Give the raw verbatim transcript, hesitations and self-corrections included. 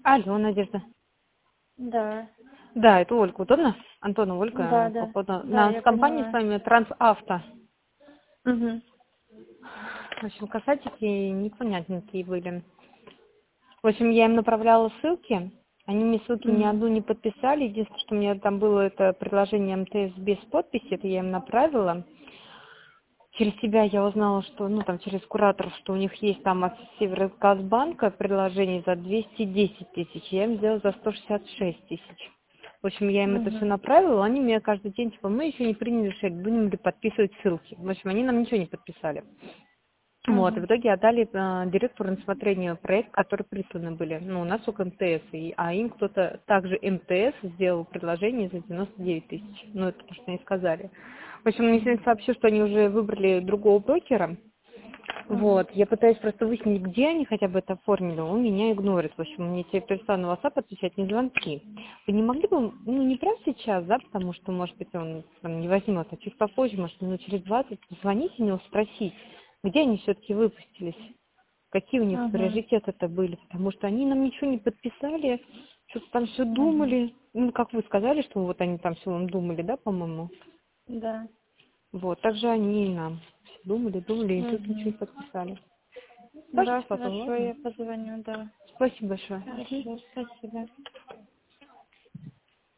Алло, Надежда. Да, Да, это Ольга. Удобно? Антона, да, Ольга. По да, поводу... да, На я с компанией с поняла. вами Трансавто. Угу. В общем, касатики непонятненькие были. В общем, я им направляла ссылки. Они мне ссылки ни Угу. одну не подписали. Единственное, что у меня там было, это предложение МТС без подписи. Это я им направила. Через себя я узнала, что, ну, там, через кураторов, что у них есть там от Северогазбанка предложение за двести десять тысяч. Я им сделала за сто шестьдесят шесть тысяч. В общем, я им это все Угу. направила, они мне каждый день, типа, мы еще не приняли решение, будем ли подписывать ссылки. В общем, они нам ничего не подписали. Вот, и в Угу. итоге отдали э, директору на рассмотрение проект, который присланы были. Ну, у нас только МТС, и, а им кто-то также МТС сделал предложение за девяносто девять тысяч. Ну, это то, что они сказали. В общем, мне сегодня сообщил, что они уже выбрали другого брокера. Угу. Вот, я пытаюсь просто выяснить, где они хотя бы это оформили, он меня игнорит. В общем, мне теперь перестал на WhatsApp отвечать, не звонки. Вы не могли бы, ну, не прямо сейчас, да, потому что, может быть, он там, не возьмет, а чуть попозже, может, минут через двадцать, позвоните ему, спросить, где они все-таки выпустились, какие у них Угу. приоритеты-то были, потому что они нам ничего не подписали, что-то там все Угу. думали, ну, как вы сказали, что вот они там все думали, да, по-моему. Да. Вот, также они и нам все думали, думали, и тут ничего Угу. не подписали. Да, Скажите потом, хорошо, ладно? я позвоню, да. Спасибо большое. Мгм. Хорошо, спасибо.